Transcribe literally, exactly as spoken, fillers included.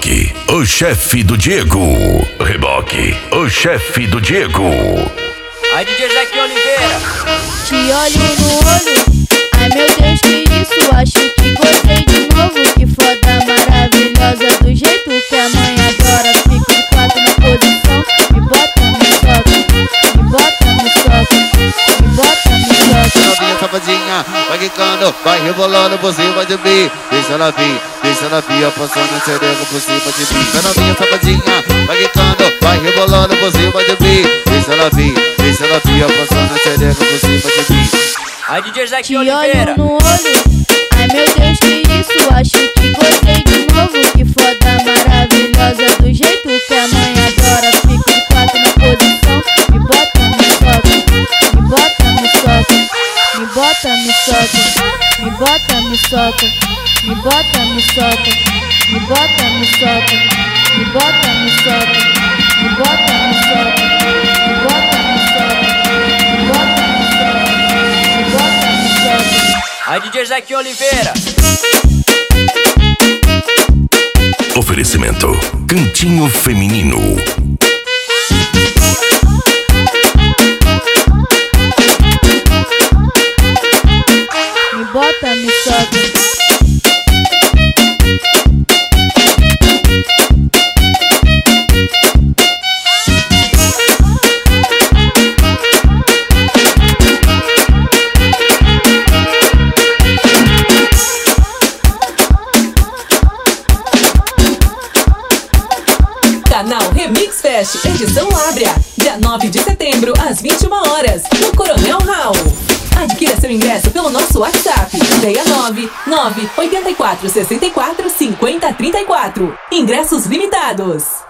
Reboque, o chefe do Diego. Reboque, o chefe do Diego. Aí, D J Zequinha Oliveira. Te olho no olho, ai meu Deus, que isso? Acho que gostei de novo. Que foda maravilhosa, do jeito que a mãe adora. Fico de quatro na posição, me bota, me soca, me bota, me soca, me bota, me soca. Novinha safadinha, vai quicando, vai rebolando por cima de mim. Deixa ela vir, deixa ela vir, apontando a xereca por cima de mim. A novinha safadinha, vai quicando, vai rebolando por cima de mim. Deixa ela vir, deixa ela vir, apontando a xereca por cima de mim. Aí, D J Te Zequinha olho Oliveira. no olho, ai meu Deus, que isso? Acho que gostei de novo. Que foda maravilhosa, do jeito que a mãe adora. Fico de quatro na posição, me bota, me soca, me bota, me soca, me bota, me soca, me bota, me soca, me bota, me soca, me bota, me soca, me bota, me soca, me bota, me soca, me bota, me soca, me bota, me soca, me bota, me soca. Aí, D J Zequinha Oliveira. Oferecimento Cantinho Feminino. Me bota, me soca. Canal Remix Fest, edição Lábrea, dia nove de setembro, às vinte e uma horas, no Coronel Raul. Adquira seu ingresso pelo nosso WhatsApp, seis nove nove oito quatro seis quatro cinco zero três quatro. Ingressos limitados.